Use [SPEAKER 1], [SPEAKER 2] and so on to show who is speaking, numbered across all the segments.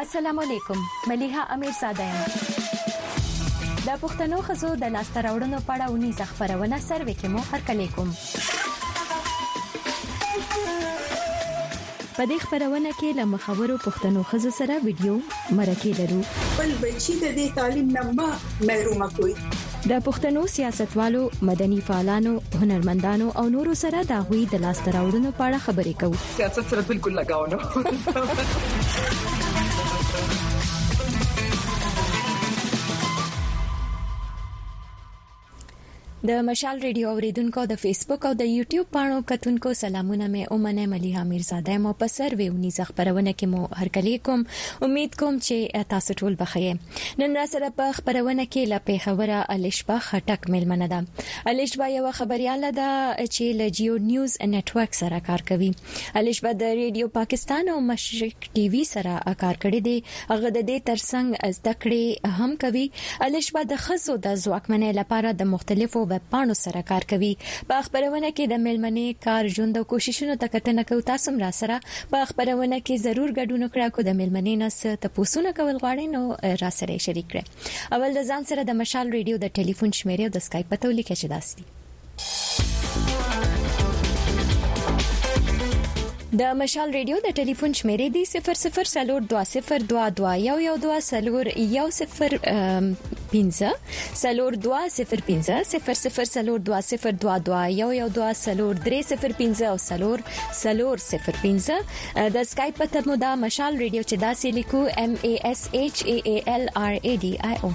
[SPEAKER 1] السلام علیکم ملیحه امیرزاده یم د پښتنو خزو د لاسته راوړنو په اړه ونیزه خبرونه سروې کې مو هرکلی کوم په دې خبرونه کې له مخورو پښتنو خزو سره ویډیو مرکه لرو
[SPEAKER 2] بل بچی د دې تعلیم نه محروم کوي
[SPEAKER 1] د پښتنو سیاستوالو مدني فعالانو هنرمندانو او نورو سره د غوي د لاسته راوړنو په اړه خبرې کوو
[SPEAKER 3] سیاست سره بالکل لگاو نه
[SPEAKER 1] د مشال ریډیو اوریدونکو د فیسبوک او د یوټیوب پاڼو کتونکو سلامونه مې اومنه ملیحه امیرزاده مو په سروې ونیزه خبرونه کې مو هرکلی کوم امید کوم چې تاسو ټول بخیر نن را سره په خبرونه کې لا په خبره الشبا خټک ملمنه ده الشبا یو خبرياله ده چې ل جیو نیوز نتورک سره کار کوي الشبا د ریډیو پاکستان او مشرق ټي وي سره کار کړی دی هغه د دې ترڅنګ زده کړې هم کوي الشبا د خزو د ځواکمنۍ لپاره د مختلفو پاڼو سره کار کوي په خبرونه کې د ملمنې کار ژوند او کوششونو ته کتنه کوي تاسو را سره په خبرونه کې ضرور ګډون وکړئ کو د ملمنې نس ته پوښتنه کول غواړئ نو را سره شریک کړئ اول د ځان سره د مشال ریډیو د ټلیفون شمیره او د اسکایپ پته ولیکئ چې داسي د مشال ریډیو د ټلیفون شمیره دی 00200205 د اسکایپ پته مو د مشال ریډیو چې داسې لیکو MASHALRADIO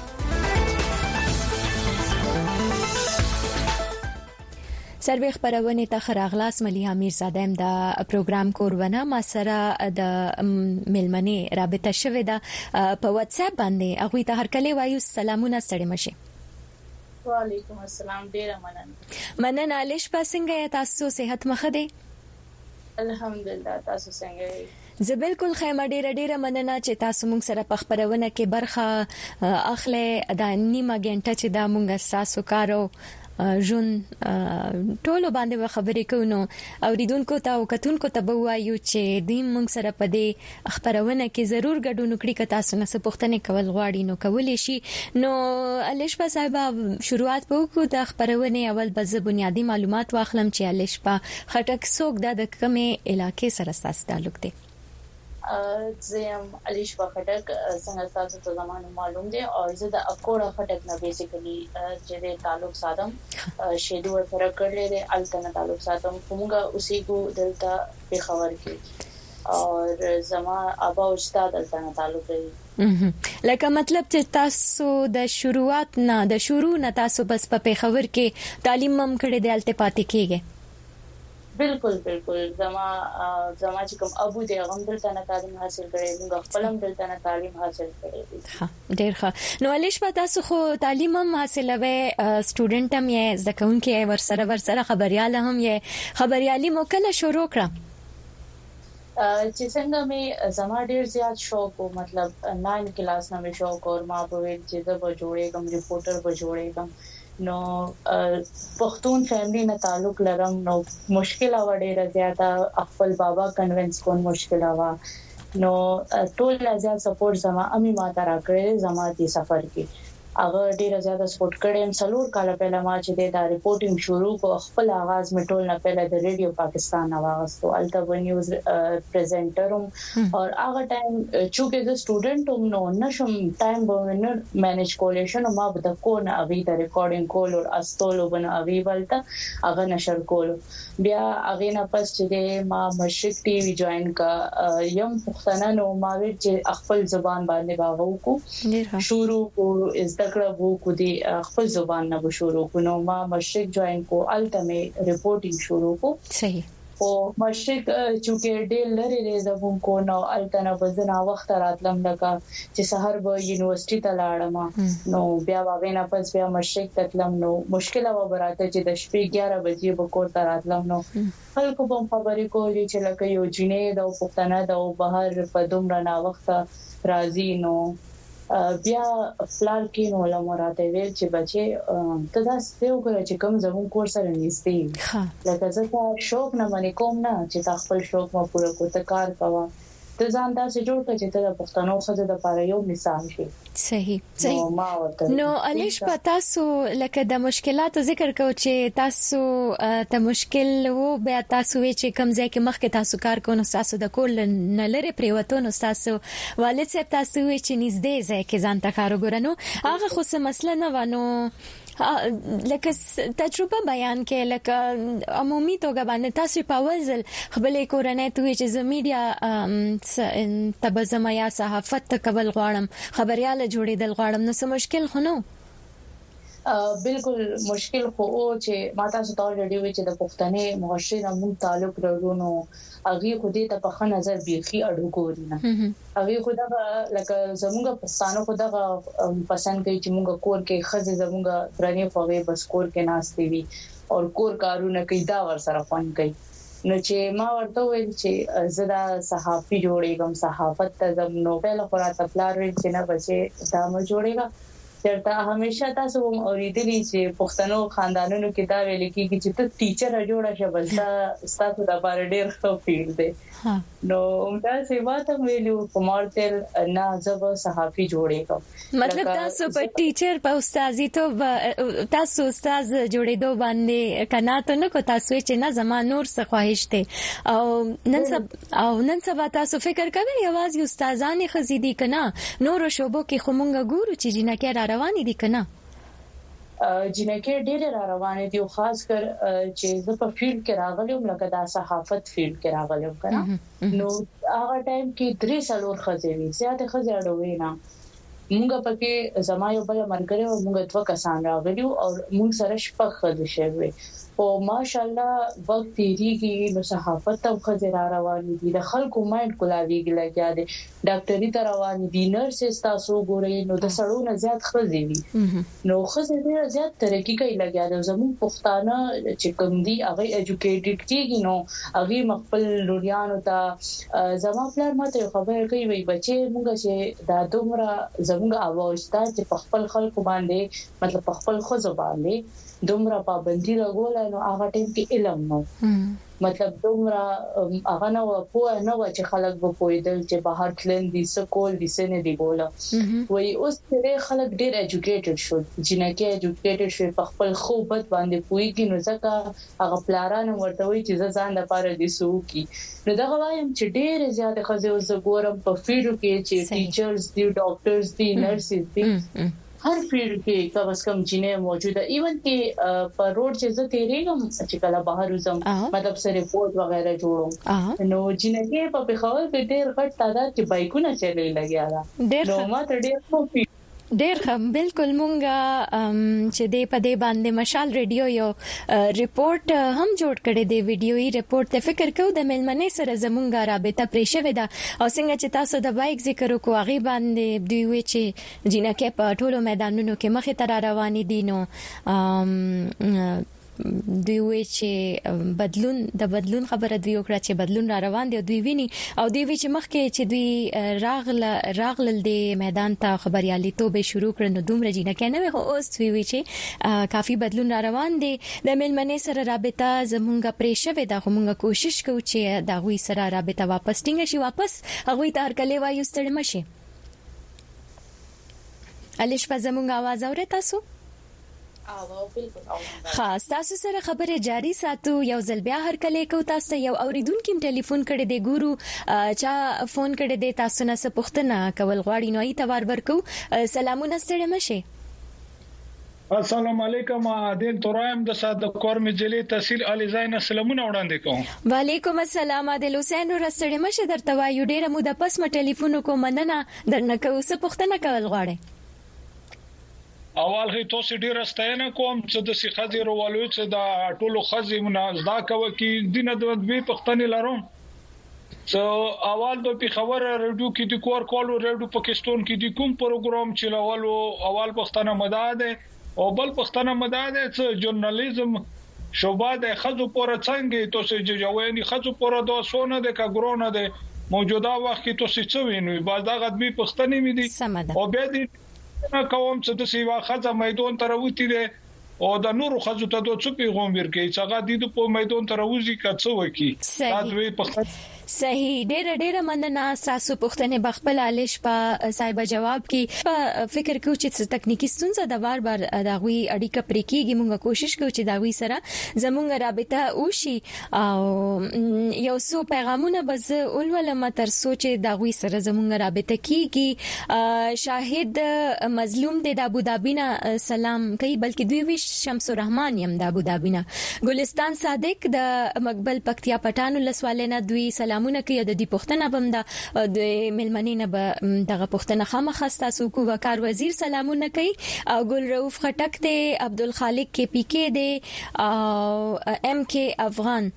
[SPEAKER 1] سروې خبرونه ته خراغلاس ملیحه امیرزاده د پروګرام کورونه ما سره د ملمنې رابطه شوې ده په واتس اپ باندې هغه ته هرکلی وایو سلامونه ستړي مشه
[SPEAKER 4] وعلیکم السلام ډیر مننه
[SPEAKER 1] علیش پاسنګ تاسو صحت مخه دي
[SPEAKER 4] الحمدلله تاسو څنګه یې
[SPEAKER 1] زه بالکل خیمه ډیره مننه چې تاسو موږ سره په خبرونه کې برخه اخلي د نیمه غنټه چې دا موږ تاسو کارو جون ټولو باندې خبرې کوو اوریدونکو ته او کتونکو ته وایو چې دې موږ سره په دې خبرونه کې ضرور ګډون وکړي که تاسو نه څه پوښتنه کول غواړئ نو کولای شي نو الشبا صاحب شروعات وکړو د خبرونه اول به زه بنیادی معلومات واخلم چې الشبا خټک څوک د کومه علاقې سره تاسو تعلق دی
[SPEAKER 4] زم الشبا خټک څنګه تاسو ته زمانه معلوم دي او زه د اکوړه خټک نه بیسیکلی چې تعلق ساتم شیدو سره کړل دي الکنه تعلق ساتم کومه اوسې کو دلته په خبر کې او زما ابا او استاد دلته تعلق لري
[SPEAKER 1] لکه مطلب چې تاسو د شروع نه تاسو بس په خبر کې تعلیم هم کړی دی الته پاتې کېږي
[SPEAKER 4] بالکل زما چې کوم ابو دې هغه دلته نه تعلیم حاصل کړي موږ خپل هم دلته نه تعلیم حاصل کړي
[SPEAKER 1] ها ډېر ښه نو الشبا تاسو خو تعلیم هم حاصلوي سټوډنټ هم یې ځکهون کې ورسره خبرياله هم یې خبريالي مو کله شروع کړه
[SPEAKER 4] چې څنګه مې زما ډېر زیات شوق او مطلب 9 کلاس نه مې شوق او ما په وې چې د جوړې کوم ریپورټر به جوړې کوم نو پښتون فیملی نه تعلق لرم نو مشکل و ډیره زیاته خپل بابا کنوینس کول مشکل و نو ټول زیات سپورټ زما امي ما ترا کړې زما دي سفر کې هغه ډیره زیاته سپورټ کړم څلور کال پهله ما چې دا ریپورټینګ شروع کو خپل آغاز میټول نه پهله د ریډیو پاکستان اواغستو الټا نیوز پریزنټروم او هغه ټایم چې د سټوډنټ هم نو نشم ټایم به مینج کولې شنو ما به د کو نه اوی د ریکارډینګ کول او استولو بن اوی ولته هغه نشر کول بیا هغه نه پس چې ما مشرق ټي وي جوائن کا یم پښتنه نو ما چې خپل زبان باندې باغو کو شروع کو کړه وو کو دي خپل زبان نه شروع کو نو ما مشرق جوائن کو الټمه ریپورټینګ شروع کو
[SPEAKER 1] صحیح
[SPEAKER 4] او مشرق چې ډېر لري زبون کو نو الټنه بزنا وخت راتلم لکه چې سحر به یونیورسيټي ته لاړم نو بیا واغې نه پس بیا مشرق تلم نو مشکل و براته چې د شپې 11 بجې به کور ته راتلم نو خلکو په خبرې کولې چې لکه یو جنې د پښتنه د بهر په دومره نا وخت راځي نو بیا فلال کې نو له مراته ویل چې بچي ته دا ستو غره چې کوم زمون کور سره نيستي لکه زه شوق نه منې کوم نه چې خپل شوق ما پوره کوته کار کوا ته ځان داسې جوړ کړې چې ته د پښتنو خزه د لپاره یو مثال شې.
[SPEAKER 1] صحیح نو الیش پتا سو لکه د مشکلاتو ذکر کو چې تاسو ته مشکل وو بیا تاسو چې کم ځای کې مخکې تاسو کار کوو تاسو د کول نه لري پریوتونو تاسو والد صاحب تاسو چې نږدې ځای کې ځان ته کار وګورنو هغه خو څه مسله نه ونه لکه تجربه بیان کې لکه عمومي توګه باندې تاسو په اول خپل کورنۍ ته چې ز میډیا تبزم یا صحافت کول غواړم خبرياله جوړېدل غواړم نو څه مشکل خو نو
[SPEAKER 4] بالکل مشکل خو او چې ماته ستاسو ډیو چې د پښتنې معاشرې نه مون تعلق لرونو هغه خو دې ته په ښه نظر بيخي اډو کوي نه هغه خو دا لکه زموږ پښتانه خو دا پسند کوي چې موږ کور کې خزه زموږ درنې فوې بس کور کې ناشتي وي او کور کارونه کوي دا ور سره فون کوي نو چې ما ورته ویل چې زدا صحافي جوړېږم صحافت ته زم نو په لپاره تپلار چې نه بچي دا مو جوړېږي چرته همیشه تاسو اوریدلی چې پښتنو خاندانونو کې دا ویل کېږي چې ته ټیچر جوړه شه بل تاسو د لپاره ډېر ښه فیلډ دی نو دا سیوا ته ویلو کومارتل نه زب صحافي جوړېږم
[SPEAKER 1] مطلب تاسو په ټیچر په استادي ته تاسو استاد جوړېدو باندې کنا ته نه کو تاسو چې نه زما نور څه خواهش ته او نن سبا تاسو فکر کوئ یوازې استادانه خزيدي کنا نور شوبو کې خمونګه ګورو چې جنکه را روانې دي کنه
[SPEAKER 4] جنکه ډېر را روانې دي او خاص کر چې زه په فیلډ کې راغلم لکه د صحافت فیلډ کې راغلم کنه نو هغه ټایم کې 3 سالور خزېوي زیاته خزې اډوي نه موږ پکې زما یو بل مرګره او موږ دوه کسان راغلیو او موږ سره شپږ خزې شوي او ماشاءالله وخت تیریږي نو صحافت هم خزې را روانې دي د خلکو مایند کولاویږي لګیا دي ډاکټري ته روانې دي نرسز تاسو ګورئ نو د سړو نه زیات خزې دي نو خزې ډېر زیات ترقی کوي لګیا دي زموږ پښتانه چې کوم دي هغه ایجوکیټډ کیږي نو هغه خپل لوریانو ته زما پلان ماته خبر کوي وي بچي موږ چې دا دومره زموږ اواز ته چې خپل خلکو باندې مطلب خپل خزو باندې دومره پابندي لګول نو هغه ټیم کې علم نو مطلب دومره هغه نو په نو چې خلک به پویدل چې بهر تلل دي سکول دي سنه دی ګوله وای اوس چې خلک ډېر ایجوکیټډ شو جنکه ایجوکیټډ شو په خپل خوبت باندې پویږي نو ځکه هغه پلارانو ورته وای چې ځان لپاره دي سوکي نو دا وایم چې ډېر زیات خزه اوس ګورم په فیلډ کې چې ټیچرز دي ډاکټرز دي نرسز دي هر فیلډ کې کم از کم جنې موجوده ایون کې پر روډ چې زه تیریږم چې کله بهر وزم مطلب سره ریپورت وغیرہ جوړوم نو جنې په بخول کې ډېر غټ تعداد کې بایکونه چلې لګیا دا نو ما ته ډېر
[SPEAKER 1] ډېر بالکل مونږه چې دې په دې باندې مشال ریډیو یو ریپورت هم جوړ کړی دی ویډیويي ریپورت ته فکر کوو د ملمنې سره زمونږه رابطه پرې شوې ده او څنګه چې تاسو د بایک ذکر وکړو هغه باندې دوی وی چې جنکه په ټولو میدانونو کې مخې ته روانې دي نو دوی وی چې بدلون خبره دوی وکړه چې بدلون را روان دی دوی ویني او دوی وی چې مخکې چې دوی راغلل د میدان ته خبريالي توبه شروع کړ نو دومره جنکه نه وي اوس دوی وی چې کافي بدلون را روان دی د ملمنې سره رابطه زمونږه پرې شوې ده همغه کوشش کوو چې دا غوي سره رابطه واپس ټینګ شي واپس هغه ته هر کله وایو ستړي مشي الیش په زمونږه आवाज اورئ تاسو خاص تاسو سره خبره جاری ساتو یو ځل بیا هر کله کو تاسو یو اوریدونکو ټلیفون کړي دی ګورو چا فون کړي دی تاسو نه څه پوښتنه کول غواړي نو ای تبار ورکو سلامونه ستړي مشه
[SPEAKER 3] السلام علیکم عادل تورایم د صادق کور مجلې تحصیل علي زین سلامونه وړاندې کوم
[SPEAKER 1] وعلیکم السلام عادل حسین رستړي مشه درته وایو ډیره موده پس ما ټلیفون کوم مننه درنه کو څه پوښتنه کول غواړي
[SPEAKER 3] اول هي تاسو ډیر ستاینه کوم چې د سیخه روالو چې دا ټولو خزي منازدا کوي کې دینه د دوی پښتني لروم سو اول د پیښور رادیو کې د کور کولو رادیو پاکستان کې د کوم پروګرام چلولو اول پښتنه مداده او بل پښتنه مداده چې ژورنالیزم شوبه د خزو پور څنګه تاسو جوړوي خزو پور د سونه د کګرونه د موجوده وخت کې تاسو څه وینئ باز دا غدمي پښتني مې دي او به دې کوم چې د سیوا خزه میدان تر وتی دي او د نورو خزو ته د څه پیغام ورکړي چې هغه د په میدان ته راوځي کڅو وکي دا دوی په
[SPEAKER 1] صحیح ډېر مننه تاسو پوښتنه بخپل علیش په صاحب جواب کې په فکر کوم چې تکنیکی ستونزه د بار دغوی اړیکه پرې کیږي موږ کوشش کوو چې دغوی سره زموږ رابطه وشي او یو څو پیغامونه بس اولولم تر سوچ دغوی سره زموږ رابطه کیږي شاهد مظلوم د ابوظبی نه سلام کوي بلکې دوی وی شمس الرحمن يم د ابوظبی نه ګلستان صادق د مقبل پکتیا پټانو لسوالنه دوی سلامونه کوي د دې پښتنه بم د ملمنینه به دغه پښتنه خامخستا سوکو وکړ وزیر سلامونه کوي او ګل رؤف خټک ته عبدالخالق کې پی کې دی ام کې افغان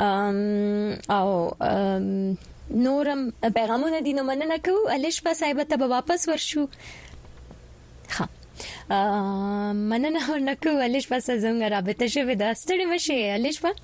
[SPEAKER 1] او نورم پیغامونه دي نو مننه کوو الیش په صاحب ته واپس ورشو ها مننه ورنکو الیش په څنګه رابطه شوه د ستړي مشه الیش په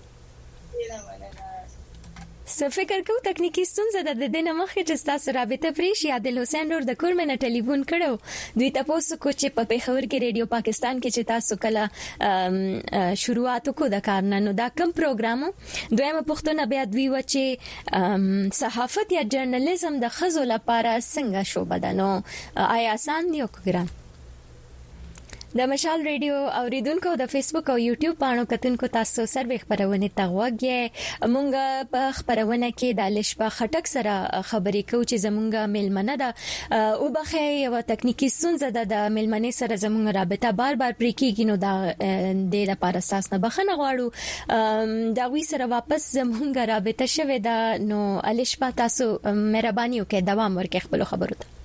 [SPEAKER 1] فکر کو تکنیکی ستونزه د دې مخه چې تاسو رابطه پریش عادل حسین ور د کورمنه ټلیفون کړو دوی تاسو کو چې په پیښور کې ریډیو پاکستان کې چې تاسو کله شروعات کو د کارنانو دا کم پروګرام دویمه پښتنه بیا دوی و چې صحافت یا جرنالیزم د خزو لپاره څنګه شوبه ده نو آیا آسان دی او ګران د مشال ریډیو اوریدونکو د فیسبوک او یوټیوب باندې کتونکو تاسو سره خبرونه تغوږی مونږ په خبرونه کې د لشپه خټک سره خبرې کوو چې زمونږ ملمنه ده او بخې یو تکنیکی ستونزه د ملمنې سره زمونږ رابطه بار پرې کیږي نو دا د لپاره اساس نه بخنه غواړو دا وی سره واپس زمونږ رابطه شوه دا نو لشپه تاسو مهرباني وکړئ دوام ورکړئ خپل خبرو ته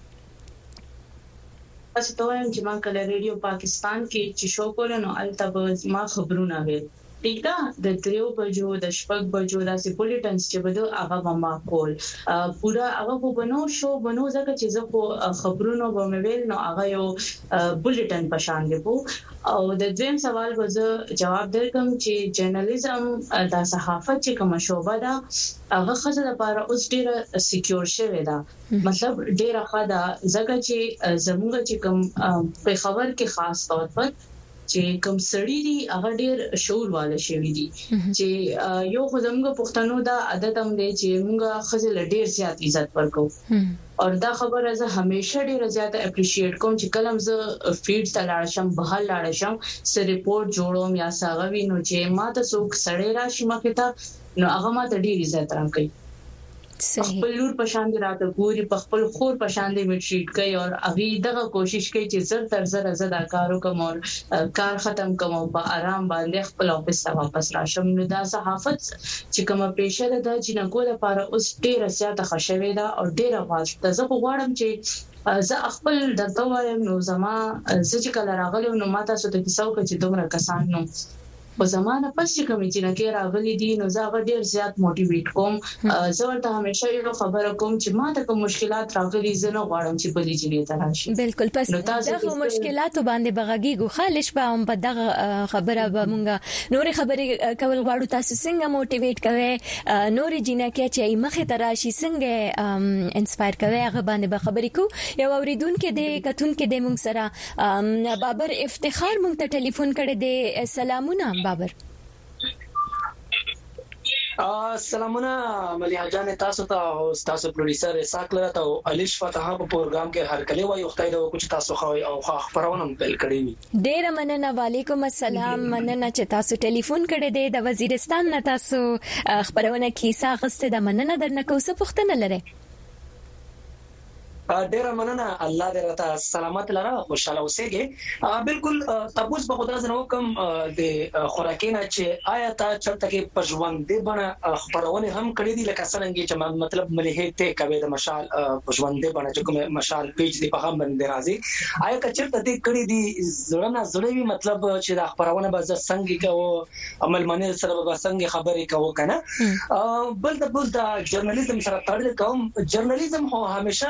[SPEAKER 4] تاسو ته وایم چې ما کله ریډیو پاکستان کې چې شو کول نو البته ما خبرونه وې ټیک ده د 3 بجو د 6 بجو داسې بولټنز چې بده هغه ما کول پورا هغه په بنو شو بنو ځکه چې زه په خبرونو ومویل نو هغه یو بولټن پشان دی او د دویم سوال وزه جواب درکم چې جرنالیزم د صحافت چې کوم شوبه ده هغه خزه لپاره اوس ډیره سکیور شوی ده مطلب ډیره خاله ځکه چې زموږ چې کوم په خبر کې خاص طور پر چې کوم سړی دی هغه ډیر شعور والے شوی دی چې یو خدامګه پښتنو دا عادت هم دی چې موږ خزل ډیر زیات عزت ورکو او دا خبره زه همیشه ډیر زیات اپریشیټ کوم چې کلم زه فیډ ته لاړ شم بهر لاړ شم سره ریپورت جوړوم یا ساغوي نو چې ما ته څوک سړی راشي مخه ته نو هغه ما ته ډیر عزت راکړي خپل لور په شان دي راته ګوري په خپل خور په شان دي میټریټ کوي او هغه دغه کوشش کوي چې زر تر زر زدا کارو کوم او کار ختم کوم او په آرام باندې خپل افیس ته واپس راشم نو دا صحافت چې کومه پېښه ده چې نه کوله لپاره اوس ډیره زیاته خوشوي ده او ډیره واجب زه غواړم چې زه خپل دغه وایم نو زما زه چې کله راغلم نو ماته څه ته کیسو کوي چې دومره کسان نو په زمانه پس چې کوم چې نه کې راغلي دي نو زه ډیر زیات موټیویټ کوم زه ورته همیشه یو خبره کوم چې ماته کوم مشکلات راغلي زه نه غواړم چې بلی چې ته راشي
[SPEAKER 1] بالکل پس دغه مشکلات باندې بغږیږو خالص په هم په دغه خبره به مونږه نور خبرې کول غواړو تاسو څنګه موټیویټ کوي نور جنکه چې مخه تراشي څنګه انسپایر کوي هغه باندې به خبرې کو یو اوریدونکو د کتون کې د مونږ سره بابر افتخار مونږ ته ټلیفون کړی دی سلامونه بابر
[SPEAKER 5] سلامونه مليحه جان تاسو ته او تاسو پروډوسر اسحاق لرته او الیش فتح په پروګرام کې هر کله وایي خدای دا کوم تاسو خو او خبرونه بل کړی
[SPEAKER 1] ډیر مننه وعلیکم السلام مننه چې تاسو ټلیفون کړی دی د وزیرستان نه تاسو خبرونه کیسه غسته د مننه درنه کوسه پښتنه لره
[SPEAKER 5] ډیر مننه الله دې راته سلامت لره خوشاله اوسېږي بالکل تاسو په خدای سره کوم د خوراکینه چې آیا تا چرته کې پښوند دې بڼه خبرونه هم کړې دي لکه څنګه چې مطلب مليحه ته کوي د مشال پښوند دې بڼه چې کوم مشال پیج دې په هم باندې راځي آیا که چرته دې کړې دي زړه زړوي مطلب چې د خبرونه به څنګه کوو عمل باندې سره به څنګه خبرې کوو کنه بل د جرنالیزم سره تړل کوم جرنالیزم هو همیشه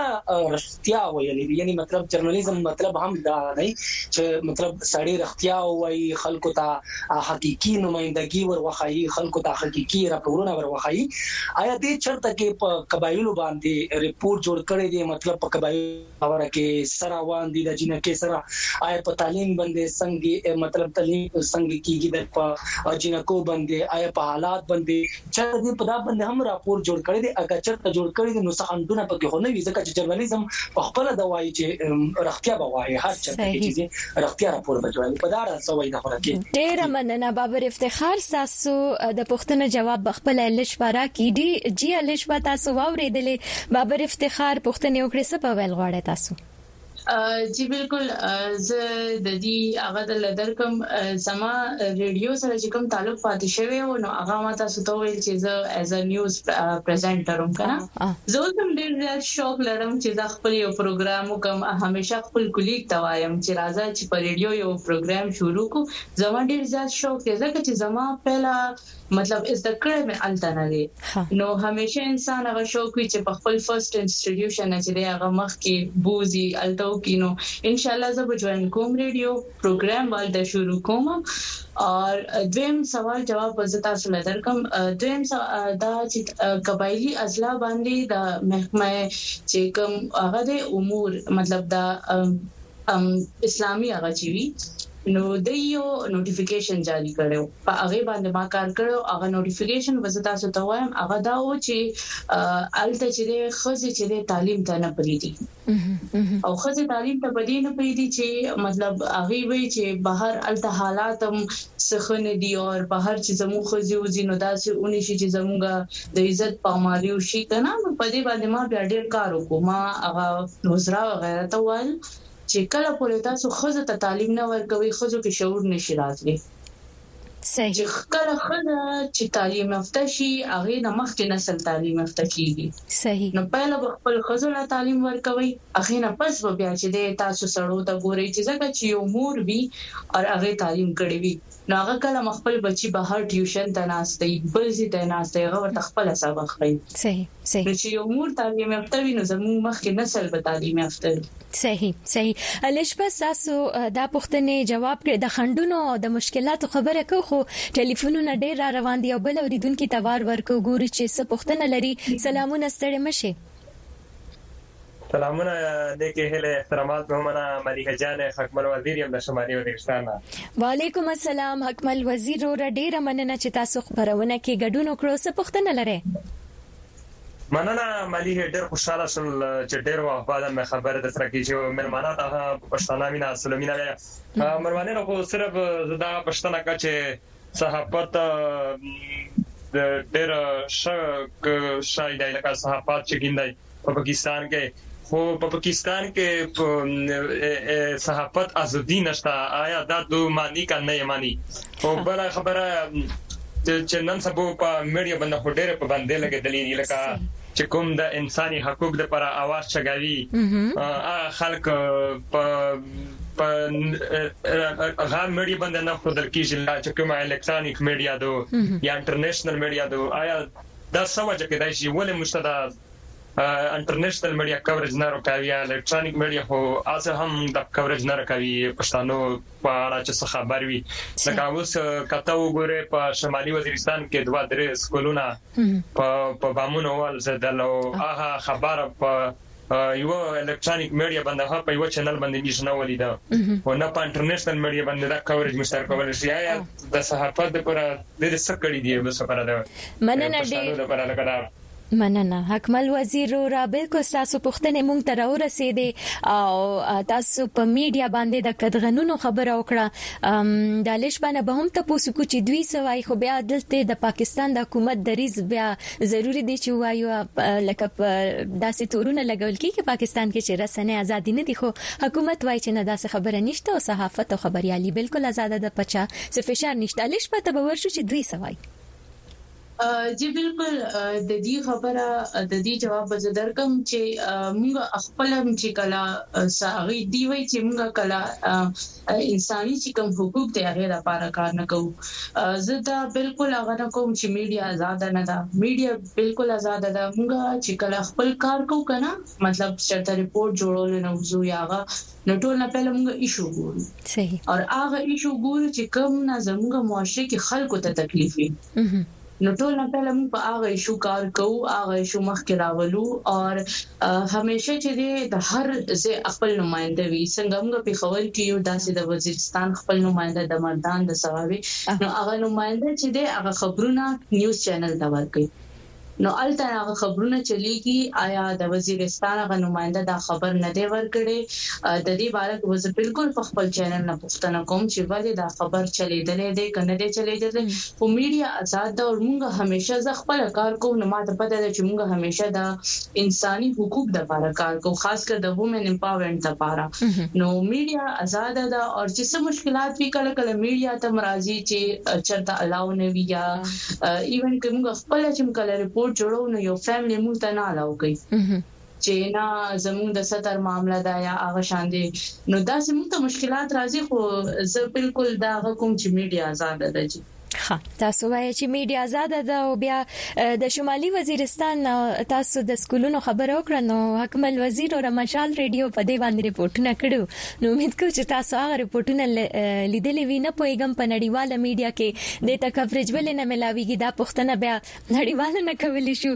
[SPEAKER 5] رښتیا ویلي، یعنی مطلب جرنالیزم مطلب هم دا دی چې مطلب سړی رښتیا وایي، خلکو ته حقيقي نمائندګي وروخایي، خلکو ته حقيقي راپورونه وروخایي. آیا دې چرته کې په قبایلو باندې ریپورت جوړ کړی دی؟ مطلب په قبایلو خبره کې سره وان دي د جنکه سره آیا په تعلیم باندې څنګه مطلب تعلیم څنګه کیږي د په جنکو باندې آیا په حالات باندې چرته دې په دا باندې هم راپور جوړ کړی دی؟ اګه چرته جوړ کړی دی نو څنګه پکې خو نه وي، ځکه چې جرنالیزم په خپل د وایي چې رښتیا به وایي، هر چا چې رښتیا راپور به جوړوي. په دا اړه څه وایي د خوراکي؟
[SPEAKER 1] ډېر مننه بابر افتخار، تاسو د پښتنه جواب خپل لښ پارا کی دی جی لښ په تاسو واورېدلې. بابر افتخار پښتنه وکړه څه په ویل غواړي تاسو؟
[SPEAKER 4] جی بالکل، زه د دې هغه د لدرکم سما ریډیو سره چې کوم تعلق پاتې شوی او نو هغه ما تاسو ته ویل چې زه ایز ا نیوز پریزنټر هم کنه، زه هم ډېر زیات شوق لرم چې زه خپل یو پروګرام وکم. همیشه خپل کولیګ ته وایم چې راځه چې په ریډیو یو پروګرام شروع کو. زما ډېر زیات شوق دی ځکه چې زما پهلا مطلب از د کړه مې الته نه دی، نو همیشه انسان هغه شوق وي چې په خپل فرست انسټیټیوشن چې هغه مخ کې بوزي الته کینو. ان شاء الله زه به جوائن کوم ریډیو پروګرام ولدا شروع کوم. اور دویم سوال جواب وزتا سره درکم. دویم دا چې قبایلی اضلاع باندې د محکمه چې کوم هغه د امور مطلب دا اسلامي هغه چوي نو د یو نوټیفیکیشن جاری کړو، په هغه باندې ما کار کړو. هغه نوټیفیکیشن وزتا سره ته وایم هغه دا و چې الته چې خزه چې تعلیم ته نه پریدي او خزه تعلیم ته بدی نه پریدي چې مطلب هغه وی چې بهر الته حالات هم سخن دي او بهر چې زمو خزه وزي نو داسې اونې شي چې زموږه د عزت پامالي وشي کنه. په دې باندې ما بیا ډیر کار وکړم. ما هغه وزرا وغیرہ ته وایي چې کله پورې تاسو خزه ته تعلیم نه ورکوي خزو کې شعور نشي راتلی.
[SPEAKER 1] صحیح.
[SPEAKER 4] چې کله خزه چې تعلیم یافته شي هغه د مخکې نسل تعلیم یافته کیږي.
[SPEAKER 1] صحیح.
[SPEAKER 4] نو پهله خپل خزو له تعلیم ورکوي، اخر نه پس بیا چې تاسو سړو ته ګوري چې ځکه چې یو مور وي او هغه تعلیم کړی وي نو هغه کله خپل بچي بهر ټیوشن ته ناشته بل ځای ته ناشته هغه ورته خپل سبق کوي.
[SPEAKER 1] صحیح صحیح.
[SPEAKER 4] چې یو مور تعلیم یافته وي نو زموږ مخکې نسل به تعلیم یافته وي.
[SPEAKER 1] صحیح صحیح. الش بس تاسو دا پوښتنه جواب کړ د خندونو د مشکلاتو خبره کو خو ټلیفونونه ډیر را روان دي او بل اوریدونکو توار ورکو ګوري چې څه پوښتنه لري. سلامونه ستړي مشه.
[SPEAKER 6] سلامونه نیکی هله احترامات مهمنه ملیحه جان حکمل وزیر یم د شمالي وزیرستان.
[SPEAKER 1] وعلیکم السلام حکمل وزیر اور ډیر مننه چې تاسو خبرونه کې ګډون وکړو. څه پوښتنه لري؟
[SPEAKER 6] مننه ملیحه، ډیر خوشاله شول چې ډیر وخت بعد مې خبره د سره کې چې مېلمانه ته پښتانه مینا سلامونه مېلمانه خو صرف زدا پښتنه کا چې صحافت ډیر شاید لکه صحافت چې ګیندای په پاکستان کې خو په پاکستان کې صحافت ازادي نشته. آیا دا دوه معنی کنه معنی او بل خبره چې نن سبا په میډیا باندې هډره په باندې لګیدلې لکه چې کوم د انساني حقوق لپاره आवाज چغاوي خلک په غام میډیا باندې نه خپل کیږي چې کوم الکترونیک میډیا دو یا انټرنیشنل میډیا دو. آیا دا سمجه کې دا شی ولې مشتدا انټرنیشنل میډیا کوریج نه راکوي، الکترونیک میډیا خو اسه هم د کوریج نه راکوي پښتنو په اړه چې خبر وي. لکه اوس کته وګوره په شمالي وزیرستان کې 2-3 سکولونه په بامونو ول زدلو هغه خبره په یو الکترونیک میډیا باندې په یو چینل باندې نشنه ولیدا او نه په انټرنیشنل میډیا باندې دا کوریج مشترک کول شي. آیا د صحافت لپاره د څه کړی دی بس لپاره دا
[SPEAKER 1] مننه دې مننه حکمل وزیر را بالکل تاسو پوښتنه مونږ ته راورسېده او تاسو په میډیا باندې د قدغنونو خبره وکړه. د لیش باندې به هم تاسو کو چې دوی سوای خو بیا دلته د پاکستان د حکومت دریز بیا ضروری دی چې وایو لکه داسې تورونه لګول کیږي پاکستان کې چې رسنۍ ازادي نه دي خو حکومت وایي چې نه داسې خبره نشته او صحافت او خبريالي بالکل آزاد ده پچا څه فشار نشته. لیش پته به ورشو چې دوی سوای
[SPEAKER 4] جی بالکل د دې خبره د دې جواب زدر کوم چې موږ خپل هم چې کلا ساغي دی وای چې موږ کلا انساني چې کوم حقوق ته هغه لپاره کار نه کوو زه دا بالکل هغه نه کوم چې میډیا آزاد نه ده میډیا بالکل آزاد ده موږ چې کلا خپل کار کوو کنه مطلب چې ریپورت جوړول نه وزو یاغه نو ټول نه پهله موږ ایشو ګورو
[SPEAKER 1] صحیح
[SPEAKER 4] او هغه ایشو ګورو چې کوم نه زموږ معاشره کې خلکو ته تکلیف وي نو ټول نه پهله موږ په هغه ایشو کار کوو هغه ایشو مخکې راولو او همیشه چې د هر ځای خپل نمائنده وي څنګه موږ په خبر کې یو داسې د وزیرستان خپل نمائنده د مردان د سوابي نو هغه نمائنده چې هغه خبرونه نیوز چینل ته ورکوي نو الته هغه خبرونه چلیږي آیا د وزیرستان هغه نمائنده دا خبر نه دی ورکړي د دې باره کې وز بالکل په خپل چینل نه پوښتنه کوم چې ولې دا خبر چلیدلې دی کنه دی چلیدلې په میډیا آزاد ده او موږ همیشه ز خپل کار کوو نو ماته پته ده چې موږ همیشه د انساني حقوق د لپاره کار کوو خاص کر د وومن امپاورمنت لپاره نو میډیا آزاد ده او چې څه مشکلات وی کله کله میډیا ته مرাজি چې چرته الاو نه وی یا ایون کوم خپل چې کله ریپورت جوړو نو یو فیملی مونږ ته نه الاو کوي چې نه زموږ د ستر معاملې دا یا هغه شان دي نو دا سمته مشکلات راځي خو زه بالکل دا کوم چې میډیا آزاد ده
[SPEAKER 1] ها تاسو وایي چې میډیا آزاد ده او بیا د شمالي وزیرستان تاسو د سکولونو خبرو کړو نو حکمل وزیر او مشال ریډیو په دې باندې ریپورتونه کړو نو امید کوم چې تاسو هغه ریپورتونه لیدلې وي نه پويګم په نړیواله میډیا کې د تا کوریج ول نه ملاويږي دا پښتنه بیا نړیواله نه کولی شو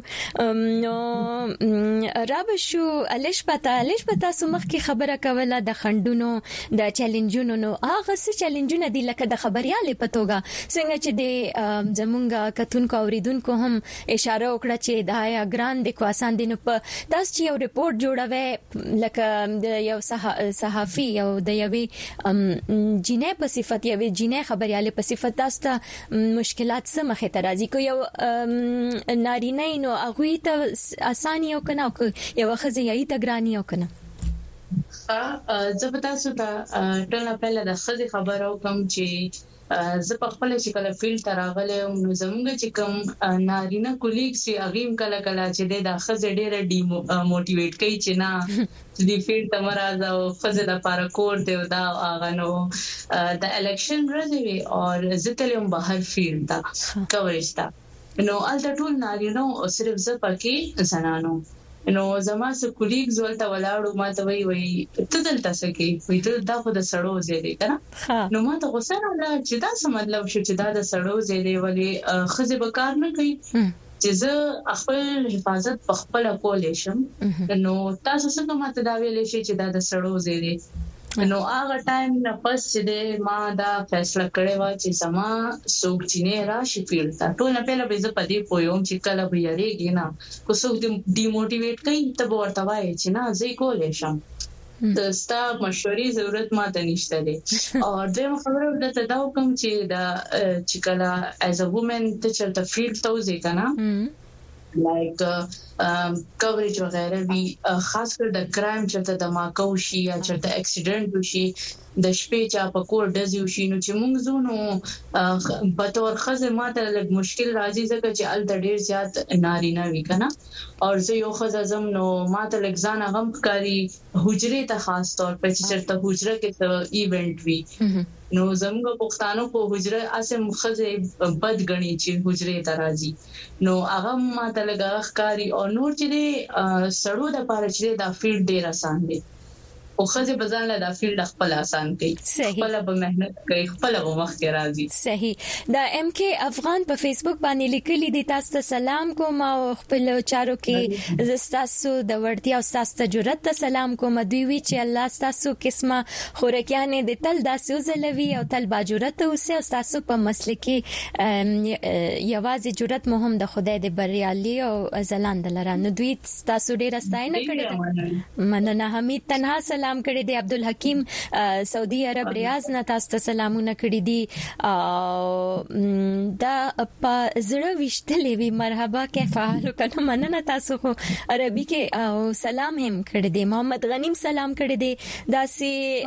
[SPEAKER 1] نو راب شو الش پتا سمخ کی خبره کوله د خندونو د چیلنجونو نو هغه څه چیلنجونه دي لکه د خبريال په توګه څنګه چې د زمونږه کتونکو اوریدونکو هم اشاره وکړه چې دا یا ګران د کواسان دي نو په تاسو چې یو ریپورت جوړوي لکه د یو صحافي او د یوې جنې په صفت یوې جنې خبرياله په صفت تاسو مشکلات سره مخ ته راځي کو یو نارینه نو هغه ته اساني او کنه یو خزیایي ته ګرانی او کنه
[SPEAKER 4] زه پتا سو دا ټول په د خزي خبرو کوم چې زه په خپل چې کله فیلډ ته راغلم نو زموږ چې کوم نارینه کولیګ سي اغیم کله چې د خزه ډیره موټیویټ کوي چې نه د فیلډ ته مرزه او خزه د لپاره کور دی دا هغه نو د الیکشن راځي او زه تلم بهر فیلډ ته کوریج ته نو الته ټول نارینه او صرف زه پکې زنانو نو زما سره کولیګز ولته ولاړو ما ته وی ته دلته سکی وی ته دا خو د سړو زیری کنه نو ما ته غوسه راغله چې دا څه مطلب شو چې دا د سړو زیری ولی خزه به کار نه کوي چې زه خپل حفاظت په خپل کولې شم نو تاسو څنګه ماته دا ویلې شي چې دا د سړو زیری نو هغه ټایم نه پس چې ما دا فیصله کړې و چې سما سوق چینه راشي فیلډ ته ټول نه پهله به زه پدې پویم چې کله به یریږي نه کو څوک ډیموټیویټ کوي ته ورته وایي چې نه زه کولې شم د ستا مشورې ضرورت ماته نشته دي او دغه خبره د تداو کوم چې دا چې کله as a woman ته چرته فیلډ ته وځي کنه لایک کوریج وغیرہ وی خاص کر د کرایم چرته دماکو شي یا چرته اکسیډنټ وشي د شپې چا په کور دزي وشي نو چې موږ زونو په تور خزه ماته لږ مشکل راځي ځکه چې ال د ډیر زیات نارینه وی کنه او زه یو خزه زم نو ماته لږ ځان غم کاری حجره ته خاص طور په چې چرته حجره کې ته ایونت وی نو زموږ پښتانو په حجره اسه مخزه بد غني چې حجره ته راځي نو هغه ماته لږ ښکاری او نور چې سړو د پاره چې دا فیلډ ډیر آسان دی او خزه بزان له د فیلډ خپل آسان کوي خپل به مهنت کوي خپل به مخ کې راځي
[SPEAKER 1] صحیح دا ام کې افغان په فیسبوک باندې لیکلي دي تاسو ته سلام کوم او خپل چارو کې زستاسو د ورتیا او تاسو ته جرأت ته سلام کوم دوی وی چې الله تاسو قسمه خورکیانه د تل داسو زلوي او تل باجرت او تاسو په مسله کې یوازې جرأت مهم د خدای د بریالي او زلاند لره نو دوی تاسو ډیر ستاینه کړې مننه حمید تنها سلام کړی دی. عبدالحکیم سعودي عرب ریاض نه تاسو ته سلامونه کړی دي. دا په زړه وشتلې وی مرحبا کیف حالک کنه مننه تاسو خو عربي کې او سلام هم کړی دی. محمد غنیم سلام کړی دی. دا سي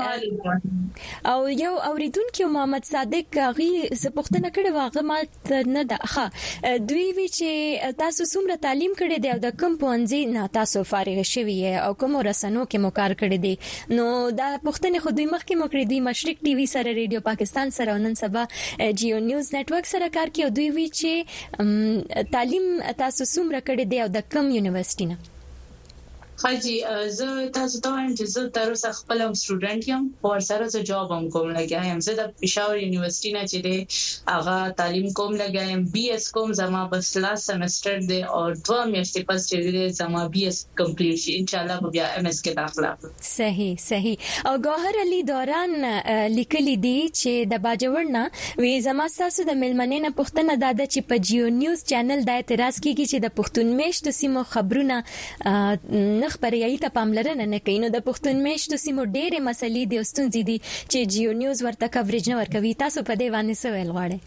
[SPEAKER 1] او یو اوریدونکو محمد صادق غي زپختنه کړي واغه ما نه ده ښه دوی وی چې تاسو څومره تعلیم کړی دی او د کوم پونځي نه تاسو فارغ شوی او کوم رسنو کې مو کار کړی دی. نو دا پختنه خو دوی مخکې مو کړی دی مشرق ټي وي سره ریډیو پاکستان سره نن سبا جیو نیوز نتورک سره کار کوي. دوی وی چې تعلیم تاسو څومره کړی دی او د کوم یونیورسيټي نه؟
[SPEAKER 4] حاجی زه تاسو ته وایم چې زه تر اوسه خپل سټوډنټ یم او سره زه جاب هم کوم لګایم. زه د پېښور یونیورسيټي نه چې دی هغه تعلیم کوم لګایم. بي اس کوم زما بس لاس سمستر دی او 2 میاشتې پس چې دی زما بي اس کمپلیټ شي ان شاء الله بیا ام اس کې داخله.
[SPEAKER 1] صحیح. او ګوهر علي دوران لیکلي دي چې د باجوړنا وی زما تاسو د ملمنې نه پښتنه داده چې په جیو نیوز چینل د اعتراض کیږي چې د پښتون میشت سیمو خبرونه خبريایي ته پاملرنه نه کوي. نو د پښتون میشتو سیمو ډېرې مسلې د ستونزې دي چې جیو نیوز ورته کوریج نه ورکوي. تاسو په دې باندې څه ویل غواړئ؟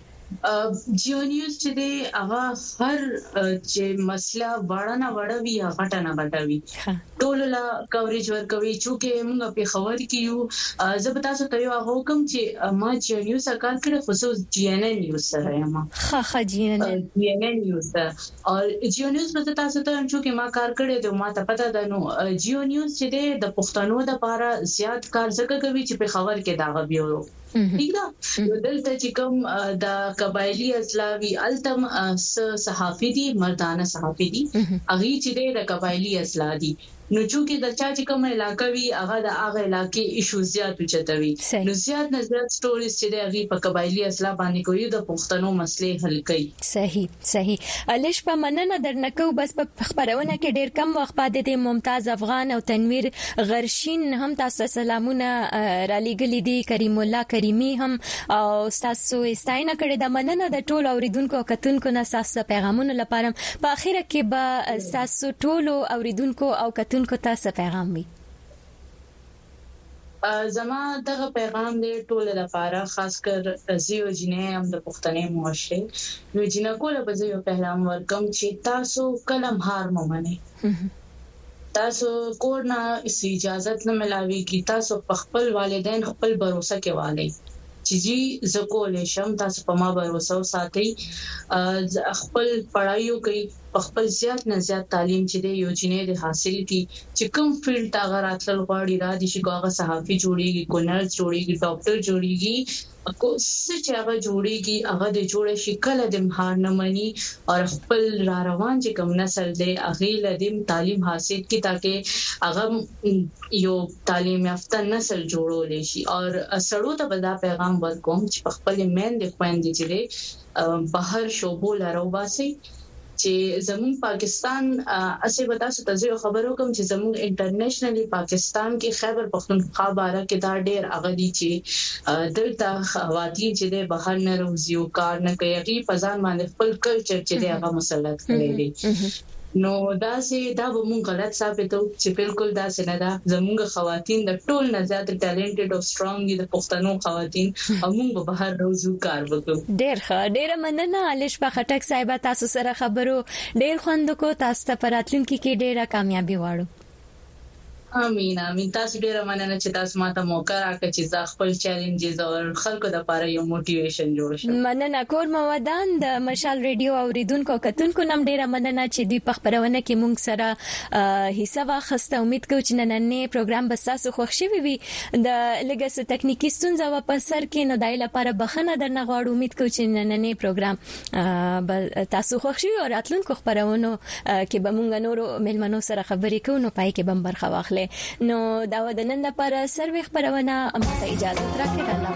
[SPEAKER 4] جیو نیوز چې دی هغه هر چې مسله وړاندې وړوي هغه ټنه بټوي ټول لا کوریج ورکوي. چې موږ په خبر کې یو زه به تاسو ته یو حکم چې ما جیو نیوز کار کړی خصوص جی ان ان نیوز سره یم.
[SPEAKER 1] جی ان
[SPEAKER 4] ان نیوز او جیو نیوز په تاسو ته چې ما کار کړی دی ما ته پته ده. نو جیو نیوز چې دی د پښتنو د لپاره زیات کار ځکه کوي چې په خبر کې دا غوړو ٹھیک ده. دلته چې کوم د قبایلی اسلاوی التم صحافي دي مردانه صحافي دي اغي چې د قبایلی اسلا دي. نو چې د چا چې کوم علاقې وی هغه د هغه علاقې ایشو زیات چتوي. نو زیات سټوریز چې د هغه په قبایلی اسلا باندې کوي د پښتنو مسلې حل کوي.
[SPEAKER 1] صحیح. الش په مننه درنکو بس په خبرونه کې ډیر کم وخت پاتې دي. ممتاز افغان او تنویر غرشین هم تاسو سلامونه را لګلې دي. کریم الله کریمی هم او تاسو استاینه کړې د مننه د ټولو اوریدونکو او کتونکو نه تاسو پیغامونه لپاره. په اخیره کې به تاسو ټولو اوریدونکو او کتونکو تاسو پیغام وي.
[SPEAKER 4] زما دغه پیغام دی ټول لپاره خاص کر زیو جنې هم د پښتنې معاشره نو جنہ کوله به زیو پیغام ورکم چې تاسو کلم هار ممنه. تاسو کور نه اجازه نه ملاوي کی تاسو خپل والدین خپل باور کې والي چې جی زکول شم تاسو په ما باور ساتي خپل پڑھایو کوي خپل زیات نه زیات تعلیم چې دی یو جنې د حاصل کی چې کوم فیلډ تا غراتل غواړي را دي چې هغه صحافي جوړيږي کو نرس جوړيږي ډاکټر جوړيږي کو څه چې هغه جوړيږي هغه د جوړه شکل د مهار نه مني او خپل را روان چې کوم نسل دی هغه لدیم تعلیم حاصل کی تاکي هغه یو تعلیم یافته نسل جوړول شي. او سړو ته بدا پیغام ورکوم چې خپل مین د خويندې چې بهر شوبو لارو باسي چې زمون پاکستان اسې ودا ستاسو خبرو کوم چې زمون انټرنیشنلی پاکستان کې خیبر پختونخوا باره کې دا ډېر اغدي چې دلته خواتین چې د بهر نه روزيو کار نه کوي په ځان باندې خپل کلچر چې هغه مسلط کړی دي. نو دا به مونږ غلط ثابتو چې بالکل دا نه ده. زمونږ خواتین د ټول نه زیات ټالنټډ او سترونګ دي د پښتنو خواتین او مونږ به بهر روزو کار وکړو.
[SPEAKER 1] ډېر مننه الش په خټک صاحب تاسو سره خبرو ډېر خوند کو. تاسو ته پراتلونکو کې ډېره کامیابی واړو.
[SPEAKER 4] امين تاسو ډیر مننه چې تاسو ماته موقع راکړه چې زه خپل چیلنجز او خلکو د لپاره یو موټیویشن جوړ شم.
[SPEAKER 1] مننه کور مودان د مشال ریډیو اوریدونکو کتونکو نم ډیر مننه چې دوی په خبرونه کې مونږ سره حصہ واخسته. امید کوم چې نننې پروګرام به تاسو خوښ شي وي. د لګس ټکنیکی ستونزه و په سر کې نو دای لپاره بخنه درنه غواړم. امید کوم چې نننې پروګرام تاسو خوښ شي او راتلونکو خبرونه کې به مونږ نورو ملمنو سره خبرې کوو نو پای کې بم برخه واخلې. نو دا د نن لپاره سروي خبرونه ماته اجازه راکړئ. الله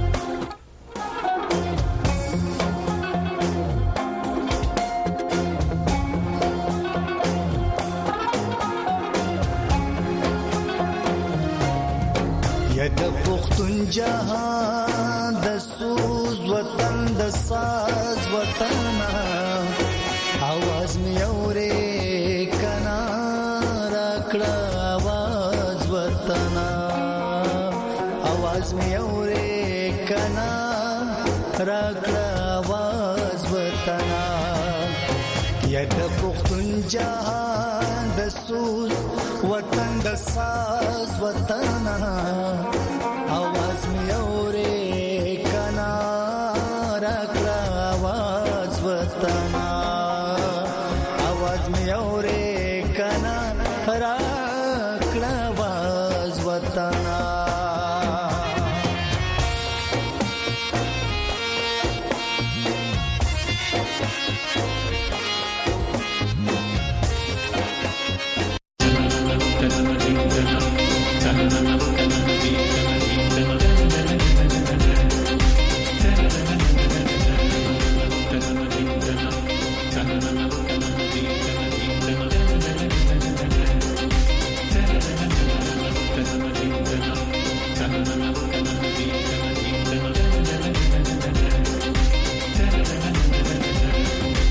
[SPEAKER 7] یا د پښتون جهان د سوز وطن د ساز وطن आवाज می اورې کنا راکړه आवाज وطن راکړه आवाज وطنا یا د پښتون جهان د سوز وطن د ساز وطنا आवाज می اورې کنا راکړه आवाज وطنا आवाज می اورې کنا راکړه आवाज وطنا